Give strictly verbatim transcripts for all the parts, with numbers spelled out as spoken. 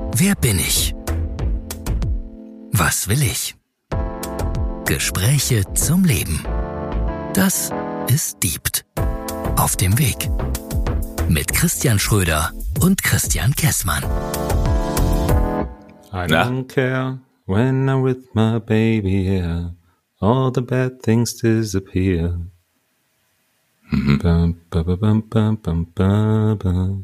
Wer bin ich? Was will ich? Gespräche zum Leben. Das ist Diebt. Auf dem Weg. Mit Christian Schröder und Christian Kessmann. I don't care when I'm with my baby here. All the bad things disappear. Mhm. Bum, bum, bum, bum, bum, bum, bum.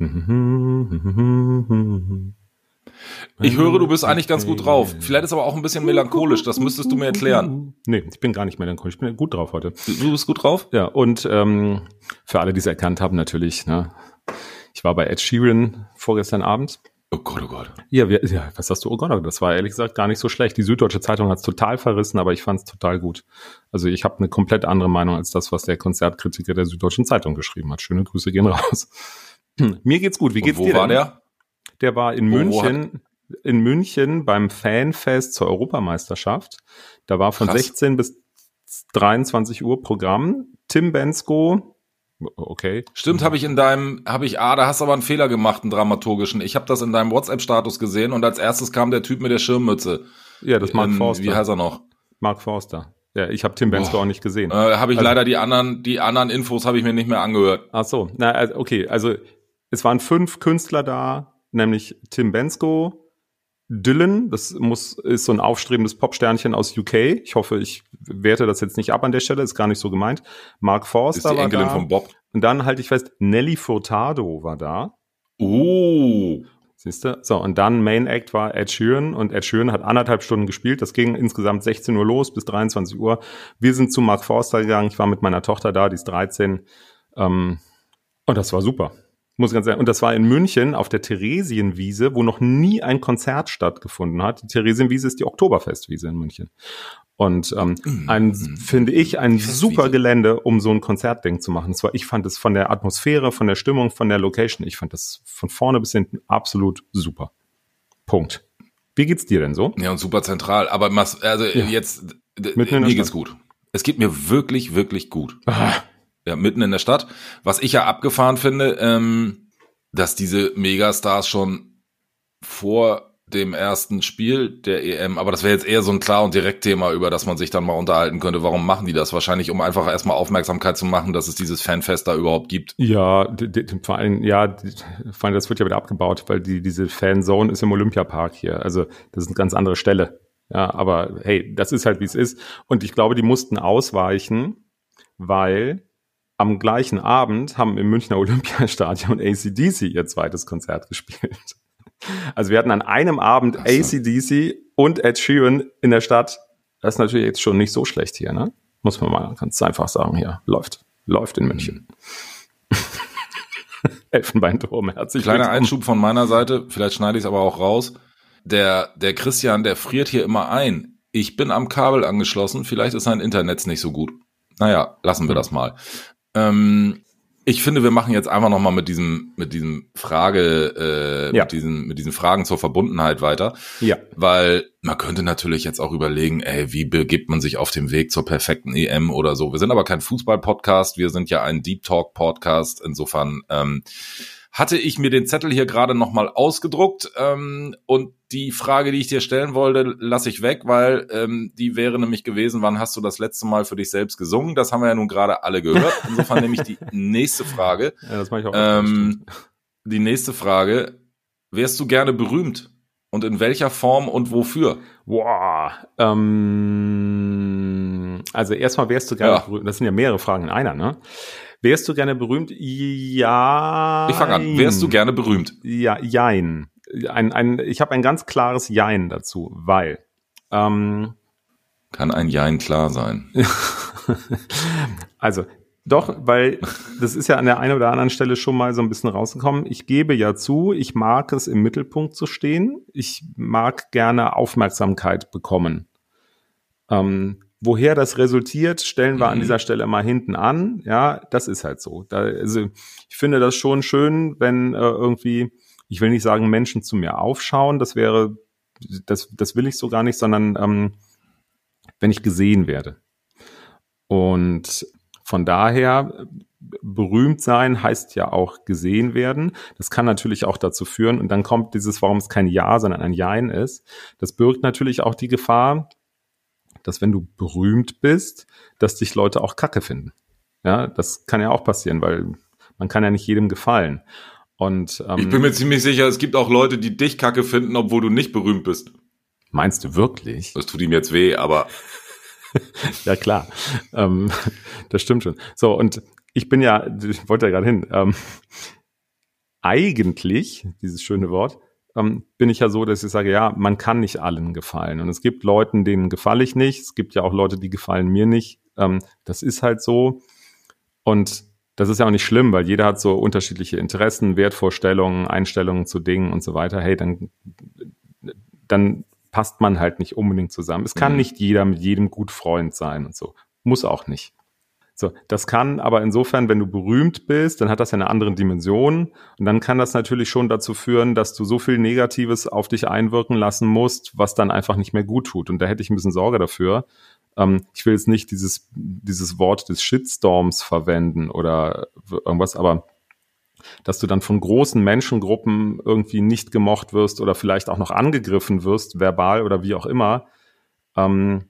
Ich höre, du bist eigentlich ganz gut drauf. Vielleicht ist aber auch ein bisschen melancholisch. Das müsstest du mir erklären. Nee, ich bin gar nicht melancholisch. Ich bin gut drauf heute. Du bist gut drauf? Ja, und ähm, für alle, die es erkannt haben, natürlich, ne, ich war bei Ed Sheeran vorgestern Abend. Oh Gott, oh Gott. Ja, wir, ja, was hast du? Oh Gott, das war ehrlich gesagt gar nicht so schlecht. Die Süddeutsche Zeitung hat es total verrissen, aber ich fand es total gut. Also ich habe eine komplett andere Meinung als das, was der Konzertkritiker der Süddeutschen Zeitung geschrieben hat. Schöne Grüße gehen raus. Mir geht's gut. Wie geht's Und wo dir denn? Wo war der? Der war in Wo, München, wo in München beim Fanfest zur Europameisterschaft. Da war von Krass. sechzehn bis dreiundzwanzig Uhr Programm. Tim Bensko, okay. Stimmt, habe ich in deinem, habe ich, ah, da hast du aber einen Fehler gemacht, einen dramaturgischen. Ich habe das in deinem WhatsApp-Status gesehen und als erstes kam der Typ mit der Schirmmütze. Ja, das ist Mark ähm, Forster. Wie heißt er noch? Mark Forster. Ja, ich habe Tim Bensko Boah. auch nicht gesehen. Äh, habe ich Also- leider die anderen, die anderen Infos habe ich mir nicht mehr angehört. Ach so, na, also, okay, also es waren fünf Künstler da, nämlich Tim Bensko, Dylan, das muss ist so ein aufstrebendes Popsternchen aus U K. Ich hoffe, ich werte das jetzt nicht ab an der Stelle, ist gar nicht so gemeint. Mark Ist Forster die war Enkelin da. von Bob. Und dann halte ich fest, Nelly Furtado war da. Oh. Siehst du? So, und dann Main Act war Ed Sheeran und Ed Sheeran hat anderthalb Stunden gespielt. Das ging insgesamt sechzehn Uhr los bis dreiundzwanzig Uhr. Wir sind zu Mark Forster gegangen. Ich war mit meiner Tochter da, die ist dreizehn. Ähm, und das war super. Muss ich ganz ehrlich. Und das war in München auf der Theresienwiese, wo noch nie ein Konzert stattgefunden hat. Die Theresienwiese ist die Oktoberfestwiese in München. Und ähm, ein, finde ich, ein super Gelände, um so ein Konzertding zu machen. Das war, ich fand es von der Atmosphäre, von der Stimmung, von der Location, ich fand das von vorne bis hinten absolut super. Punkt. Wie geht's dir denn so? Ja, und super zentral. Aber mas- also Ja. jetzt, d- Mitten in der mir geht's Stadt. gut. Es geht mir wirklich, wirklich gut. Ah, Ja, mitten in der Stadt. Was ich ja abgefahren finde, ähm, dass diese Megastars schon vor dem ersten Spiel der E M, aber das wäre jetzt eher so ein Klar- und Direktthema, über das man sich dann mal unterhalten könnte. Warum machen die das? Wahrscheinlich, um einfach erstmal Aufmerksamkeit zu machen, dass es dieses Fanfest da überhaupt gibt. ja, d- d- vor allem, ja, d- vor allem, das wird ja wieder abgebaut, weil die, diese Fanzone ist im Olympiapark hier. Also, das ist eine ganz andere Stelle. Ja, aber hey, das ist halt, wie es ist. Und ich glaube, die mussten ausweichen, weil am gleichen Abend haben im Münchner Olympiastadion A C D C ihr zweites Konzert gespielt. Also wir hatten an einem Abend Ach so. A C D C und Ed Sheeran in der Stadt. Das ist natürlich jetzt schon nicht so schlecht hier, ne? Muss man mal ganz einfach sagen hier. Läuft. Läuft in München. Elfenbeinturm, herzlich Kleiner willkommen. Einschub von meiner Seite, vielleicht schneide ich es aber auch raus. Der, der Christian, der friert hier immer ein. Ich bin am Kabel angeschlossen, vielleicht ist sein Internet nicht so gut. Naja, lassen wir das mal. Ähm, ich finde, wir machen jetzt einfach nochmal mit diesem, mit diesem Frage, äh, Ja. mit diesen, mit diesen Fragen zur Verbundenheit weiter. Ja. Weil man könnte natürlich jetzt auch überlegen, ey, wie begibt man sich auf dem Weg zur perfekten E M oder so. Wir sind aber kein Fußball-Podcast, wir sind ja ein Deep Talk-Podcast. Insofern ähm, hatte ich mir den Zettel hier gerade nochmal ausgedruckt ähm, und die Frage, die ich dir stellen wollte, lasse ich weg, weil ähm, die wäre nämlich gewesen, wann hast du das letzte Mal für dich selbst gesungen? Das haben wir ja nun gerade alle gehört. Insofern nehme ich die nächste Frage. Ja, das mache ich auch. Ähm, die nächste Frage, wärst du gerne berühmt? Und in welcher Form und wofür? Boah. Ähm, also erstmal wärst du gerne Ja. berühmt. Das sind ja mehrere Fragen in einer, ne? Wärst du gerne berühmt? Ja. Ich fange an. Wärst du gerne berühmt? Ja, jein. Ein, ein, ich habe ein ganz klares Jein dazu, weil ähm, Kann ein Jein klar sein. also doch, weil das ist ja an der einen oder anderen Stelle schon mal so ein bisschen rausgekommen. Ich gebe ja zu, ich mag es, im Mittelpunkt zu stehen. Ich mag gerne Aufmerksamkeit bekommen. Ähm, woher das resultiert, stellen wir Mhm. an dieser Stelle mal hinten an. Ja, das ist halt so. Da, also ich finde das schon schön, wenn äh, irgendwie, ich will nicht sagen, Menschen zu mir aufschauen. Das wäre, das, das will ich so gar nicht, sondern ähm, wenn ich gesehen werde. Und von daher berühmt sein heißt ja auch gesehen werden. Das kann natürlich auch dazu führen, und dann kommt dieses, warum es kein Ja, sondern ein Jein ist. Das birgt natürlich auch die Gefahr, dass wenn du berühmt bist, dass dich Leute auch Kacke finden. Ja, das kann ja auch passieren, weil man kann ja nicht jedem gefallen. Und ähm, ich bin mir ziemlich sicher, es gibt auch Leute, die dich Kacke finden, obwohl du nicht berühmt bist. Meinst du wirklich? Das tut ihm jetzt weh, aber ja, klar. Ähm, das stimmt schon. So, und ich bin ja, ich wollte ja gerade hin, ähm, eigentlich, dieses schöne Wort, ähm, bin ich ja so, dass ich sage, ja, man kann nicht allen gefallen. Und es gibt Leuten, denen gefalle ich nicht. Es gibt ja auch Leute, die gefallen mir nicht. Ähm, das ist halt so. Und das ist ja auch nicht schlimm, weil jeder hat so unterschiedliche Interessen, Wertvorstellungen, Einstellungen zu Dingen und so weiter. Hey, dann, dann passt man halt nicht unbedingt zusammen. Es kann mhm. nicht jeder mit jedem gut Freund sein und so. Muss auch nicht. So, das kann aber insofern, wenn du berühmt bist, dann hat das ja eine andere Dimension und dann kann das natürlich schon dazu führen, dass du so viel Negatives auf dich einwirken lassen musst, was dann einfach nicht mehr gut tut. Und da hätte ich ein bisschen Sorge dafür. Ähm, ich will jetzt nicht dieses, dieses Wort des Shitstorms verwenden oder irgendwas, aber dass du dann von großen Menschengruppen irgendwie nicht gemocht wirst oder vielleicht auch noch angegriffen wirst, verbal oder wie auch immer, ähm,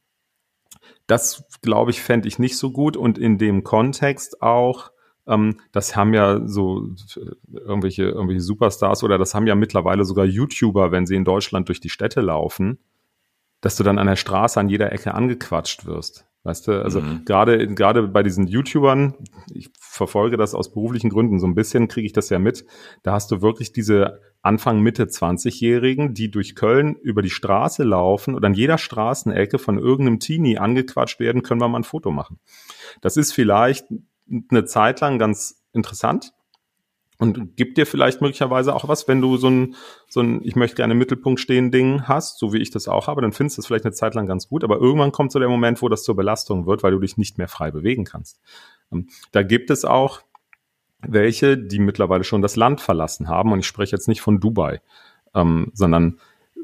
das, glaube ich, fände ich nicht so gut. Und in dem Kontext auch, ähm, das haben ja so irgendwelche, irgendwelche Superstars oder das haben ja mittlerweile sogar YouTuber, wenn sie in Deutschland durch die Städte laufen, dass du dann an der Straße an jeder Ecke angequatscht wirst. Weißt du, also mhm. gerade gerade bei diesen YouTubern, ich verfolge das aus beruflichen Gründen so ein bisschen, kriege ich das ja mit, da hast du wirklich diese Anfang, Mitte zwanzigjährigen, die durch Köln über die Straße laufen und an jeder Straßenecke von irgendeinem Teenie angequatscht werden, können wir mal ein Foto machen. Das ist vielleicht eine Zeit lang ganz interessant und gibt dir vielleicht möglicherweise auch was, wenn du so ein, so ein ich möchte gerne im Mittelpunkt stehen Ding hast, so wie ich das auch habe, dann findest du das vielleicht eine Zeit lang ganz gut, aber irgendwann kommt so der Moment, wo das zur Belastung wird, weil du dich nicht mehr frei bewegen kannst. Da gibt es auch welche, die mittlerweile schon das Land verlassen haben. Und ich spreche jetzt nicht von Dubai, ähm, sondern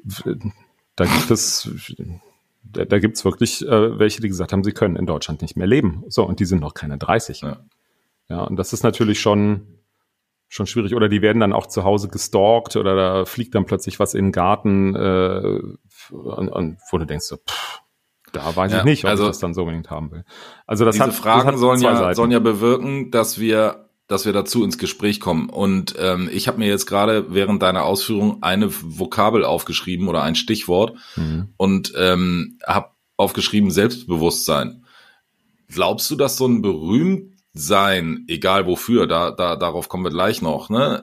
da gibt es, da, da gibt es wirklich äh, welche, die gesagt haben, sie können in Deutschland nicht mehr leben. So, und die sind noch keine dreißig. Ja, ja und das ist natürlich schon, schon schwierig. Oder die werden dann auch zu Hause gestalkt oder da fliegt dann plötzlich was in den Garten, äh, und, und wo du denkst, so, pff, da weiß ja, ich nicht, ob also, ich das dann so unbedingt haben will. Also das diese hat, Fragen das hat sollen, ja, Seiten. sollen ja bewirken, dass wir dass wir dazu ins Gespräch kommen. Und ähm, ich habe mir jetzt gerade während deiner Ausführung eine Vokabel aufgeschrieben oder ein Stichwort mhm. und ähm, habe aufgeschrieben Selbstbewusstsein. Glaubst du, dass so ein Berühmtsein, egal wofür, da, da darauf kommen wir gleich noch, ne,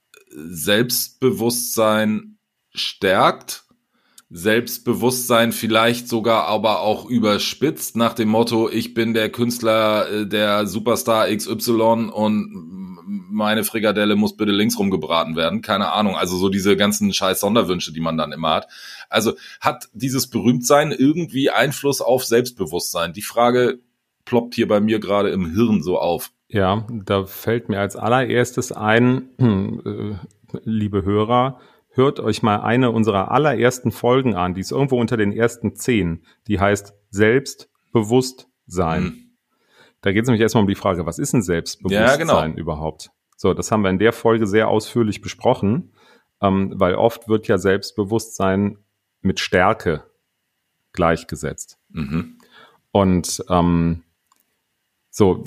Selbstbewusstsein stärkt? Selbstbewusstsein vielleicht sogar aber auch überspitzt nach dem Motto, ich bin der Künstler, der Superstar X Y und meine Frikadelle muss bitte links rumgebraten werden, keine Ahnung, also so diese ganzen scheiß Sonderwünsche, die man dann immer hat. Also hat dieses Berühmtsein irgendwie Einfluss auf Selbstbewusstsein? Die Frage ploppt hier bei mir gerade im Hirn so auf. Ja, da fällt mir als allererstes ein, äh, liebe Hörer, hört euch mal eine unserer allerersten Folgen an, die ist irgendwo unter den ersten zehn, die heißt Selbstbewusstsein. Hm. Da geht es nämlich erstmal um die Frage, was ist ein Selbstbewusstsein ja, genau. überhaupt? So, das haben wir in der Folge sehr ausführlich besprochen, ähm, weil oft wird ja Selbstbewusstsein mit Stärke gleichgesetzt. Mhm. Und ähm, so,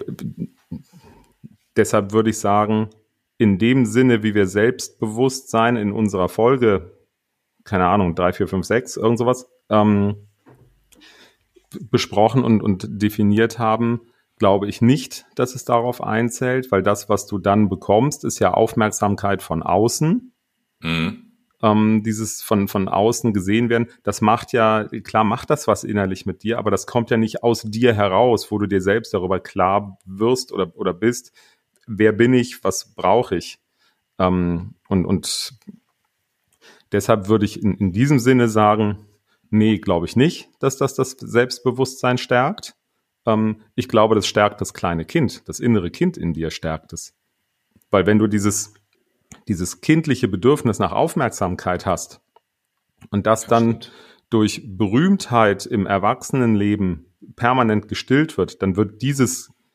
deshalb würde ich sagen, in dem Sinne, wie wir Selbstbewusstsein in unserer Folge, keine Ahnung, drei, vier, fünf, sechs, irgend sowas, ähm, besprochen und, und definiert haben, glaube ich nicht, dass es darauf einzählt, weil das, was du dann bekommst, ist ja Aufmerksamkeit von außen. Mhm. Ähm, dieses von, von außen gesehen werden, das macht ja, klar macht das was innerlich mit dir, aber das kommt ja nicht aus dir heraus, wo du dir selbst darüber klar wirst oder, oder bist, wer bin ich, was brauche ich? Ähm, und, und deshalb würde ich in, in diesem Sinne sagen, nee, glaube ich nicht, dass das das Selbstbewusstsein stärkt. Ähm, ich glaube, das stärkt das kleine Kind, das innere Kind in dir stärkt es. Weil wenn du dieses, dieses kindliche Bedürfnis nach Aufmerksamkeit hast und das, das dann stimmt. durch Berühmtheit im Erwachsenenleben permanent gestillt wird, dann wird dieses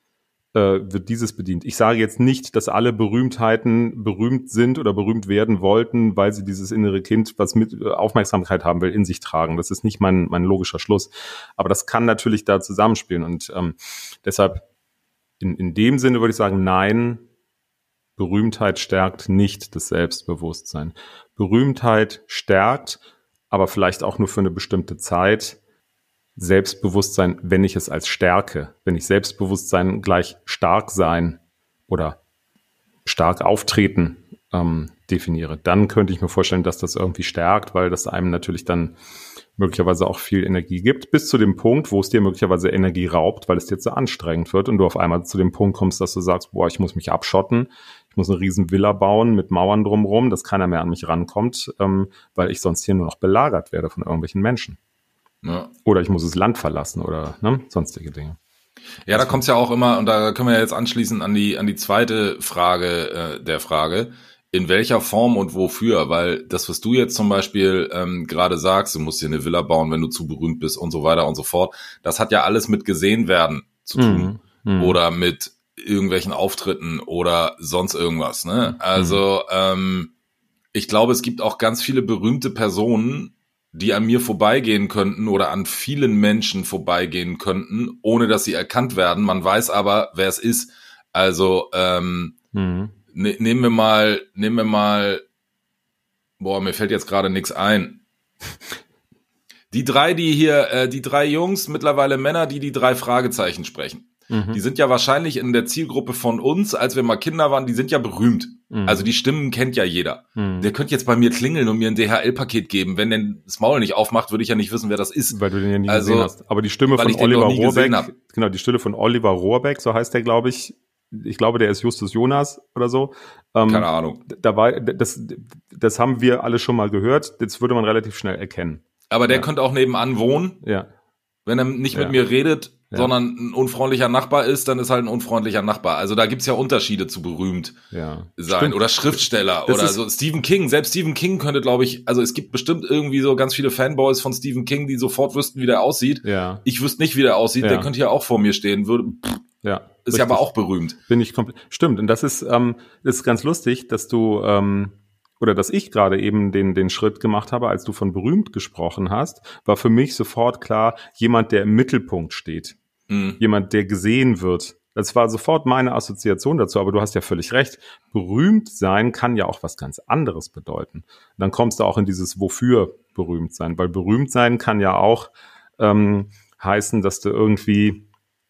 wird dieses bedient. Ich sage jetzt nicht, dass alle Berühmtheiten berühmt sind oder berühmt werden wollten, weil sie dieses innere Kind, was mit Aufmerksamkeit haben will, in sich tragen. Das ist nicht mein, mein logischer Schluss. Aber das kann natürlich da zusammenspielen. Und ähm, deshalb in, in dem Sinne würde ich sagen, nein, Berühmtheit stärkt nicht das Selbstbewusstsein. Berühmtheit stärkt, aber vielleicht auch nur für eine bestimmte Zeit, Selbstbewusstsein, wenn ich es als Stärke, wenn ich Selbstbewusstsein gleich stark sein oder stark auftreten ähm, definiere, dann könnte ich mir vorstellen, dass das irgendwie stärkt, weil das einem natürlich dann möglicherweise auch viel Energie gibt, bis zu dem Punkt, wo es dir möglicherweise Energie raubt, weil es dir zu anstrengend wird und du auf einmal zu dem Punkt kommst, dass du sagst, boah, ich muss mich abschotten, ich muss eine riesen Villa bauen mit Mauern drumherum, dass keiner mehr an mich rankommt, ähm, weil ich sonst hier nur noch belagert werde von irgendwelchen Menschen. Ja. Oder ich muss das Land verlassen oder ne, sonstige Dinge. Ja, da kommt es ja auch immer, und da können wir jetzt anschließen an die an die zweite Frage äh, der Frage, in welcher Form und wofür, weil das, was du jetzt zum Beispiel ähm, gerade sagst, du musst dir eine Villa bauen, wenn du zu berühmt bist und so weiter und so fort, das hat ja alles mit gesehen werden zu tun mhm. Mhm. oder mit irgendwelchen Auftritten oder sonst irgendwas. Ne? Also mhm. ähm, ich glaube, es gibt auch ganz viele berühmte Personen, die an mir vorbeigehen könnten oder an vielen Menschen vorbeigehen könnten, ohne dass sie erkannt werden. Man weiß aber, wer es ist. Also ähm, mhm. ne, nehmen wir mal, nehmen wir mal, boah, mir fällt jetzt gerade nichts ein. Die drei, die hier, äh, die drei Jungs, mittlerweile Männer, die die drei Fragezeichen sprechen. Mhm. Die sind ja wahrscheinlich in der Zielgruppe von uns, als wir mal Kinder waren, die sind ja berühmt. Mhm. Also die Stimmen kennt ja jeder. Mhm. Der könnte jetzt bei mir klingeln und mir ein D H L-Paket geben. Wenn der das Maul nicht aufmacht, würde ich ja nicht wissen, wer das ist. Weil du den ja nie also, gesehen hast. Aber die Stimme von Oliver Rohrbeck, genau, die Stimme von Oliver Rohrbeck, so heißt der, glaube ich. Ich glaube, der ist Justus Jonas oder so. Ähm, Keine Ahnung. Da war, das, das haben wir alle schon mal gehört. Das würde man relativ schnell erkennen. Aber der ja. könnte auch nebenan wohnen. Ja. Wenn er nicht mit ja. mir redet, ja. sondern ein unfreundlicher Nachbar ist, dann ist halt ein unfreundlicher Nachbar. Also da gibt's ja Unterschiede zu berühmt ja. sein. Stimmt. Oder Schriftsteller das oder ist, so. Stephen King, selbst Stephen King könnte, glaube ich, also es gibt bestimmt irgendwie so ganz viele Fanboys von Stephen King, die sofort wüssten, wie der aussieht. Ja. Ich wüsste nicht, wie der aussieht. Ja. Der könnte ja auch vor mir stehen. Würde, pff, ja. ist richtig. ja aber auch berühmt. Bin ich komplett. Stimmt. Und das ist, ähm, das ist ganz lustig, dass du, ähm, oder dass ich gerade eben den den Schritt gemacht habe, als du von berühmt gesprochen hast, war für mich sofort klar, jemand, der im Mittelpunkt steht. Mhm. Jemand, der gesehen wird. Das war sofort meine Assoziation dazu, aber du hast ja völlig recht. Berühmt sein kann ja auch was ganz anderes bedeuten. Und dann kommst du auch in dieses Wofür berühmt sein, weil berühmt sein kann ja auch ähm, heißen, dass du irgendwie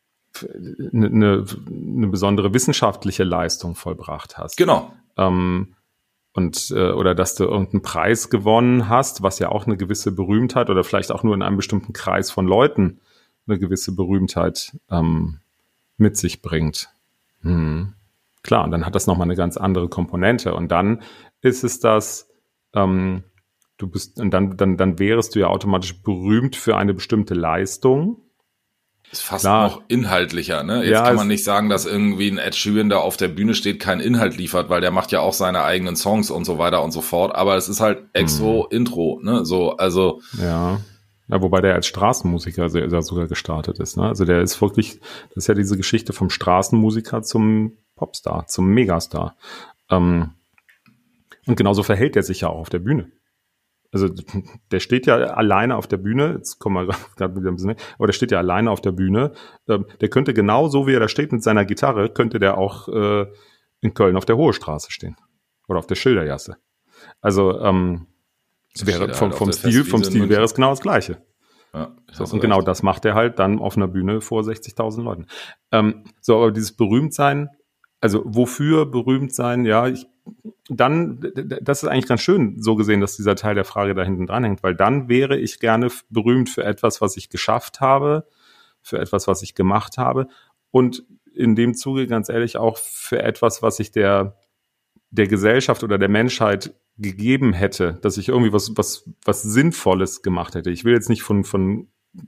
eine, eine, eine besondere wissenschaftliche Leistung vollbracht hast. Genau. Ähm, und äh, oder dass du irgendeinen Preis gewonnen hast, was ja auch eine gewisse Berühmtheit oder vielleicht auch nur in einem bestimmten Kreis von Leuten eine gewisse Berühmtheit ähm, mit sich bringt. Hm. Klar, und dann hat das nochmal eine ganz andere Komponente. Und dann ist es das, ähm, du bist, und dann, dann, dann wärest du ja automatisch berühmt für eine bestimmte Leistung. Ist fast Klar. noch inhaltlicher, ne? Jetzt ja, kann man nicht sagen, dass irgendwie ein Ed Sheeran, der auf der Bühne steht, keinen Inhalt liefert, weil der macht ja auch seine eigenen Songs und so weiter und so fort. Aber es ist halt Extro, hm. Intro, ne? So, also. Ja. Ja, wobei der als Straßenmusiker sogar gestartet ist, ne? Also der ist wirklich, das ist ja diese Geschichte vom Straßenmusiker zum Popstar, zum Megastar. Ähm, und genauso verhält er sich ja auch auf der Bühne. Also der steht ja alleine auf der Bühne, jetzt kommen wir gerade wieder ein bisschen, aber der steht ja alleine auf der Bühne. Ähm, der könnte genau so, wie er da steht mit seiner Gitarre, könnte der auch äh, in Köln auf der Hohe Straße stehen. Oder auf der Schildergasse. Also ähm, es wäre vom, halt vom Stil, vom Stil wäre es genau das Gleiche. Ja, so, und genau das macht er halt dann auf einer Bühne vor sechzigtausend Leuten. Ähm, so, aber dieses Berühmtsein, also wofür berühmt sein, ja, ich, dann, das ist eigentlich ganz schön so gesehen, dass dieser Teil der Frage da hinten dran hängt, weil dann wäre ich gerne berühmt für etwas, was ich geschafft habe, für etwas, was ich gemacht habe und in dem Zuge ganz ehrlich auch für etwas, was ich der, der Gesellschaft oder der Menschheit gegeben hätte, dass ich irgendwie was was was Sinnvolles gemacht hätte. Ich will jetzt nicht von von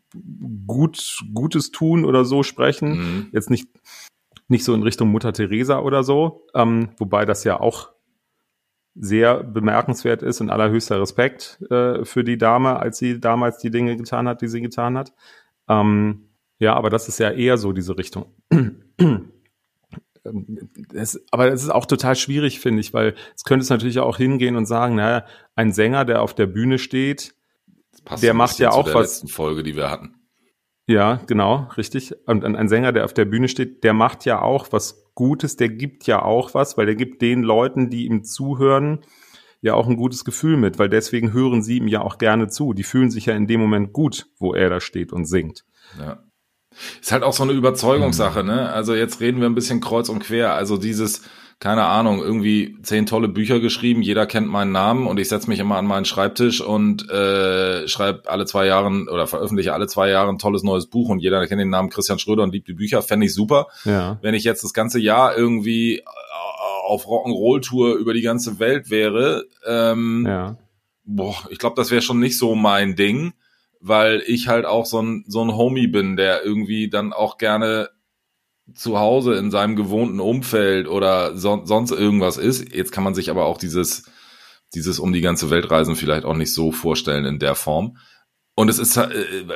gut Gutes tun oder so sprechen, mhm. jetzt nicht nicht so in Richtung Mutter Teresa oder so, ähm, wobei das ja auch sehr bemerkenswert ist und allerhöchster Respekt äh, für die Dame, als sie damals die Dinge getan hat, die sie getan hat. Ähm, ja, aber das ist ja eher so diese Richtung. das, aber es ist auch total schwierig, finde ich, weil es könnte es natürlich auch hingehen und sagen, naja, ein Sänger, der auf der Bühne steht, der macht ja auch was. Letzten Folge, die wir hatten. Ja, genau, richtig. Und ein Sänger, der auf der Bühne steht, der macht ja auch was Gutes, der gibt ja auch was, weil der gibt den Leuten, die ihm zuhören, ja auch ein gutes Gefühl mit, weil deswegen hören sie ihm ja auch gerne zu. Die fühlen sich ja in dem Moment gut, wo er da steht und singt. Ja. Ist halt auch so eine Überzeugungssache, ne? Also jetzt reden wir ein bisschen kreuz und quer. Also dieses, keine Ahnung, irgendwie zehn tolle Bücher geschrieben, jeder kennt meinen Namen und ich setze mich immer an meinen Schreibtisch und äh, schreibe alle zwei Jahre oder veröffentliche alle zwei Jahre ein tolles neues Buch und jeder kennt den Namen Christian Schröder und liebt die Bücher, fände ich super. Ja. Wenn ich jetzt das ganze Jahr irgendwie auf Rock'n'Roll-Tour über die ganze Welt wäre, ähm, ja. boah, ich glaube, das wäre schon nicht so mein Ding, weil ich halt auch so ein so ein Homie bin, der irgendwie dann auch gerne zu Hause in seinem gewohnten Umfeld oder so, sonst irgendwas ist. Jetzt kann man sich aber auch dieses dieses um die ganze Welt reisen vielleicht auch nicht so vorstellen in der Form. Und es ist,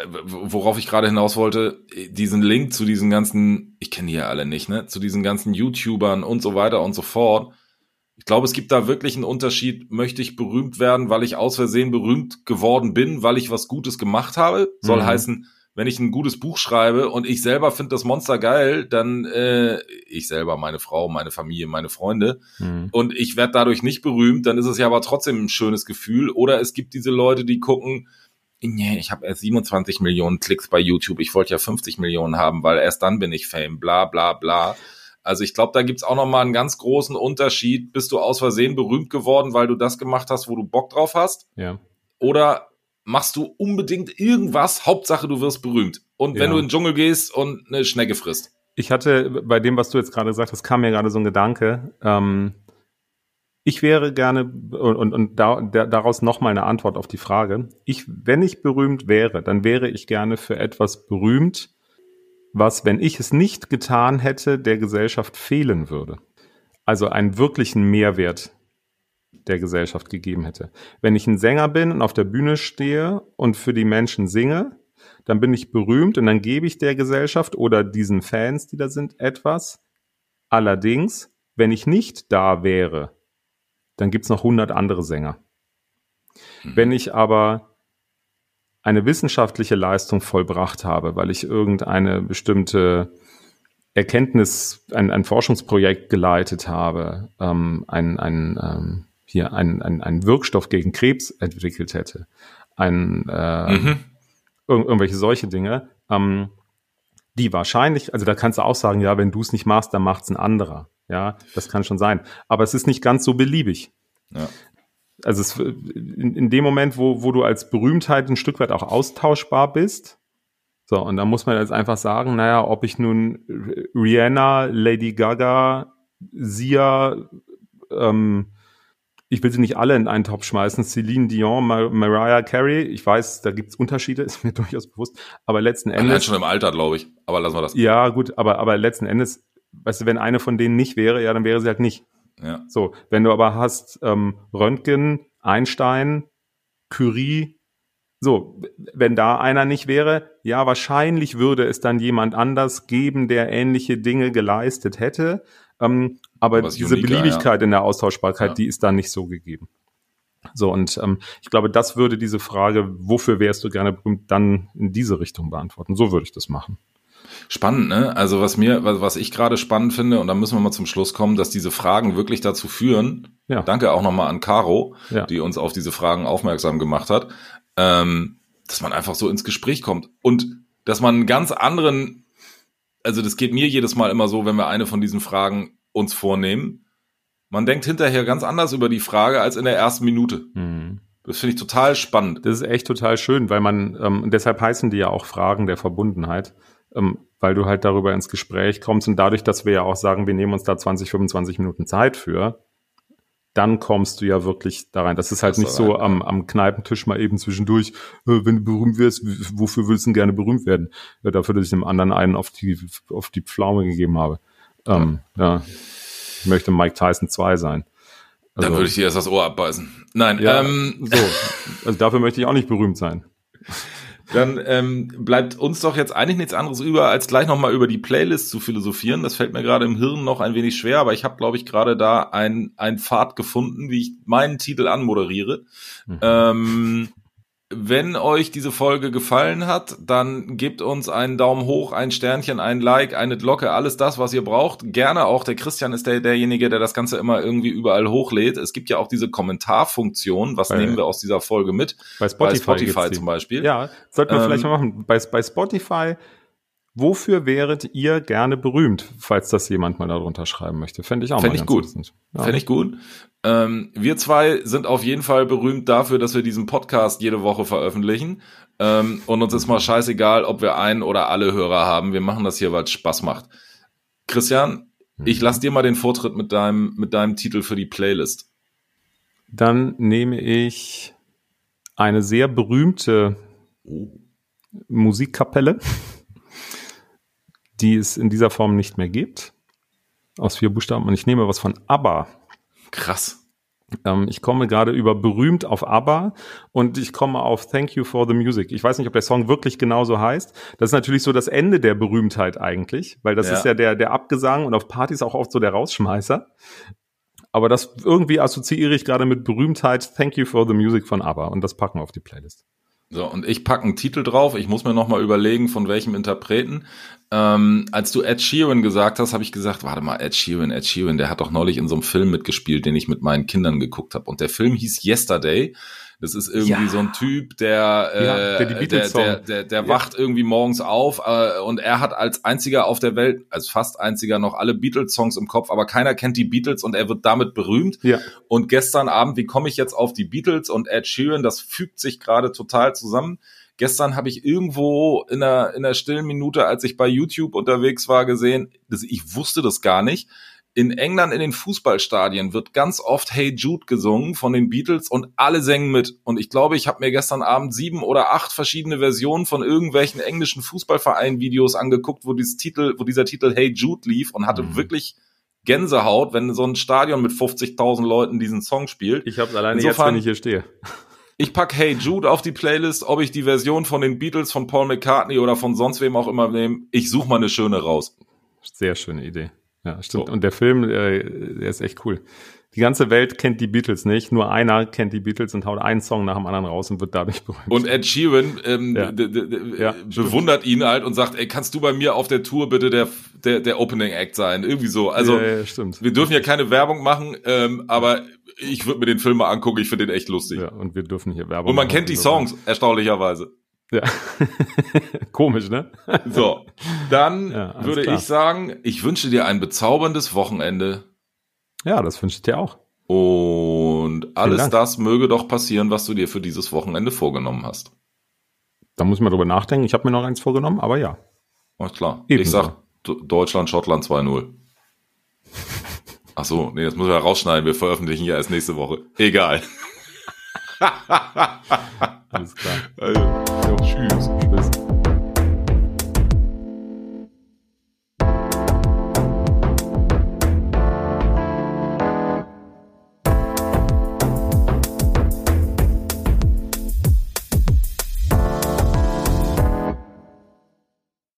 worauf ich gerade hinaus wollte, diesen Link zu diesen ganzen, ich kenne die ja alle nicht, ne, zu diesen ganzen YouTubern und so weiter und so fort. Ich glaube, es gibt da wirklich einen Unterschied. Möchte ich berühmt werden, weil ich aus Versehen berühmt geworden bin, weil ich was Gutes gemacht habe? Soll mhm. heißen, wenn ich ein gutes Buch schreibe und ich selber finde das Monster geil, dann äh, ich selber, meine Frau, meine Familie, meine Freunde mhm. und ich werde dadurch nicht berühmt, dann ist es ja aber trotzdem ein schönes Gefühl. Oder es gibt diese Leute, die gucken, nee, ich habe erst siebenundzwanzig Millionen Klicks bei YouTube, ich wollte ja fünfzig Millionen haben, weil erst dann bin ich Fame, bla bla bla. Also ich glaube, da gibt's auch nochmal einen ganz großen Unterschied. Bist du aus Versehen berühmt geworden, weil du das gemacht hast, wo du Bock drauf hast? Ja. Oder machst du unbedingt irgendwas, Hauptsache du wirst berühmt. Und wenn ja. du in den Dschungel gehst und eine Schnecke frisst. Ich hatte, bei dem, was du jetzt gerade gesagt hast, kam mir gerade so ein Gedanke. Ähm, ich wäre gerne, und, und, und da, da, daraus nochmal eine Antwort auf die Frage. Ich, wenn ich berühmt wäre, dann wäre ich gerne für etwas berühmt, was, wenn ich es nicht getan hätte, der Gesellschaft fehlen würde. Also einen wirklichen Mehrwert der Gesellschaft gegeben hätte. Wenn ich ein Sänger bin und auf der Bühne stehe und für die Menschen singe, dann bin ich berühmt und dann gebe ich der Gesellschaft oder diesen Fans, die da sind, etwas. Allerdings, wenn ich nicht da wäre, dann gibt's noch hundert andere Sänger. Mhm. Wenn ich aber eine wissenschaftliche Leistung vollbracht habe, weil ich irgendeine bestimmte Erkenntnis, ein, ein Forschungsprojekt geleitet habe, ähm, ein, ein, ähm, hier ein, ein, ein Wirkstoff gegen Krebs entwickelt hätte, ein, äh, mhm. ir- irgendwelche solche Dinge, ähm, die wahrscheinlich, also da kannst du auch sagen, ja, wenn du es nicht machst, dann macht's ein anderer. Ja, das kann schon sein. Aber es ist nicht ganz so beliebig. Ja. Also es, in, in dem Moment, wo, wo du als Berühmtheit ein Stück weit auch austauschbar bist, so, und da muss man jetzt einfach sagen, naja, ob ich nun Rihanna, Lady Gaga, Sia, ähm, ich will sie nicht alle in einen Topf schmeißen, Celine Dion, Mar- Mariah Carey, ich weiß, da gibt's Unterschiede, ist mir durchaus bewusst, aber letzten Endes... Allein schon im Alter, glaube ich, aber lassen wir das. Ja, gut, aber, aber letzten Endes, weißt du, wenn eine von denen nicht wäre, ja, dann wäre sie halt nicht. Ja. So, wenn du aber hast ähm, Röntgen, Einstein, Curie, so, wenn da einer nicht wäre, ja, wahrscheinlich würde es dann jemand anders geben, der ähnliche Dinge geleistet hätte, ähm, aber Was diese uniker, Beliebigkeit ja. in der Austauschbarkeit, Ja. die ist dann nicht so gegeben. So, und ähm, ich glaube, das würde diese Frage, wofür wärst du gerne berühmt, dann in diese Richtung beantworten. So würde ich das machen. Spannend, ne? Also was mir, was, was ich gerade spannend finde, und da müssen wir mal zum Schluss kommen, dass diese Fragen wirklich dazu führen. Ja. Danke auch nochmal an Caro, Ja. die uns auf diese Fragen aufmerksam gemacht hat, ähm, dass man einfach so ins Gespräch kommt und dass man einen ganz anderen, also das geht mir jedes Mal immer so, wenn wir eine von diesen Fragen uns vornehmen. Man denkt hinterher ganz anders über die Frage als in der ersten Minute. Mhm. Das finde ich total spannend. Das ist echt total schön, weil man, ähm, und deshalb heißen die ja auch Fragen der Verbundenheit, ähm, weil du halt darüber ins Gespräch kommst und dadurch, dass wir ja auch sagen, wir nehmen uns da zwanzig, fünfundzwanzig Minuten Zeit für, dann kommst du ja wirklich da rein. Das ist halt Das nicht da so rein, am, am Kneipentisch mal eben zwischendurch, äh, wenn du berühmt wirst, w- wofür willst du denn gerne berühmt werden? Ja, dafür, dass ich dem anderen einen auf die, auf die Pflaume gegeben habe. Ähm, ja. Ich möchte Mike Tyson zwei sein. Also, Dann würde ich dir erst das Ohr abbeißen. Nein, ja, ähm, so. Also dafür möchte ich auch nicht berühmt sein. Dann ähm, bleibt uns doch jetzt eigentlich nichts anderes über, als gleich nochmal über die Playlist zu philosophieren. Das fällt mir gerade im Hirn noch ein wenig schwer, aber ich habe, glaube ich, gerade da ein, ein Pfad gefunden, wie ich meinen Titel anmoderiere. Mhm. Ähm, wenn euch diese Folge gefallen hat, dann gebt uns einen Daumen hoch, ein Sternchen, ein Like, eine Glocke, alles das, was ihr braucht. Gerne auch, der Christian ist der, derjenige, der das Ganze immer irgendwie überall hochlädt. Es gibt ja auch diese Kommentarfunktion. Was bei, nehmen wir aus dieser Folge mit? Bei Spotify, bei Spotify zum Beispiel. Ja, sollten wir ähm, vielleicht mal machen. Bei, bei Spotify, wofür wäret ihr gerne berühmt, falls das jemand mal darunter schreiben möchte? Fände ich auch Fänd mal ich ganz gut. Ja. Fände ich gut. Ähm, wir zwei sind auf jeden Fall berühmt dafür, dass wir diesen Podcast jede Woche veröffentlichen. Ähm, und uns ist mal scheißegal, ob wir einen oder alle Hörer haben. Wir machen das hier, weil es Spaß macht. Christian, mhm. ich lasse dir mal den Vortritt mit deinem, mit deinem Titel für die Playlist. Dann nehme ich eine sehr berühmte oh. Musikkapelle, die es in dieser Form nicht mehr gibt. Aus vier Buchstaben. Und ich nehme was von ABBA. Krass. Ähm, ich komme gerade über berühmt auf ABBA und ich komme auf Thank You for the Music. Ich weiß nicht, ob der Song wirklich genauso heißt. Das ist natürlich so das Ende der Berühmtheit eigentlich, weil das ja. ist ja der, der Abgesang und auf Partys auch oft so der Rausschmeißer. Aber das irgendwie assoziiere ich gerade mit Berühmtheit. Thank You for the Music von ABBA und das packen wir auf die Playlist. So, und ich packe einen Titel drauf. Ich muss mir noch mal überlegen, von welchem Interpreten. Ähm, als du Ed Sheeran gesagt hast, habe ich gesagt, warte mal, Ed Sheeran, Ed Sheeran, der hat doch neulich in so einem Film mitgespielt, den ich mit meinen Kindern geguckt habe. Und der Film hieß Yesterday. Das ist irgendwie ja. so ein Typ, der äh, ja, der, die Beatles der, der, der, der ja. wacht irgendwie morgens auf äh, und er hat als einziger auf der Welt, als fast einziger noch alle Beatles-Songs im Kopf, aber keiner kennt die Beatles und er wird damit berühmt. Ja. Und gestern Abend, wie komme ich jetzt auf die Beatles und Ed Sheeran, das fügt sich gerade total zusammen. Gestern habe ich irgendwo in einer, in einer stillen Minute, als ich bei YouTube unterwegs war, gesehen, dass ich wusste das gar nicht. In England in den Fußballstadien wird ganz oft Hey Jude gesungen von den Beatles und alle singen mit. Und ich glaube, ich habe mir gestern Abend sieben oder acht verschiedene Versionen von irgendwelchen englischen Fußballverein-Videos angeguckt, wo dieses Titel, wo dieser Titel Hey Jude lief und hatte mhm. wirklich Gänsehaut, wenn so ein Stadion mit fünfzigtausend Leuten diesen Song spielt. Ich habe es alleine Insofern, jetzt, wenn ich hier stehe. Ich pack Hey Jude auf die Playlist, ob ich die Version von den Beatles, von Paul McCartney oder von sonst wem auch immer nehme. Ich suche mal eine schöne raus. Sehr schöne Idee. Ja, stimmt. So. Und der Film, äh, der ist echt cool. Die ganze Welt kennt die Beatles nicht. Nur einer kennt die Beatles und haut einen Song nach dem anderen raus und wird dadurch berühmt. Und Ed Sheeran ähm, ja. d- d- d- ja, bewundert ihn halt und sagt, ey, kannst du bei mir auf der Tour bitte der der, der Opening Act sein? Irgendwie so. Also ja, ja, stimmt. Wir dürfen ja keine Werbung machen, ähm, aber ich würde mir den Film mal angucken. Ich finde den echt lustig. Ja, und wir dürfen hier Werbung Und man machen, kennt die Songs, machen. Erstaunlicherweise. Ja, komisch, ne? So, dann ja, würde klar. ich sagen, ich wünsche dir ein bezauberndes Wochenende. Ja, das wünsche ich dir auch. Und alles das möge doch passieren, was du dir für dieses Wochenende vorgenommen hast. Da muss ich mal drüber nachdenken. Ich habe mir noch eins vorgenommen, aber ja. Ach klar. Ebenso. Ich sag D- Deutschland, Schottland zwei null. Ach so, nee, das müssen wir rausschneiden. Wir veröffentlichen ja erst nächste Woche. Egal. Alles klar. Also, jo, tschüss. Tschüss.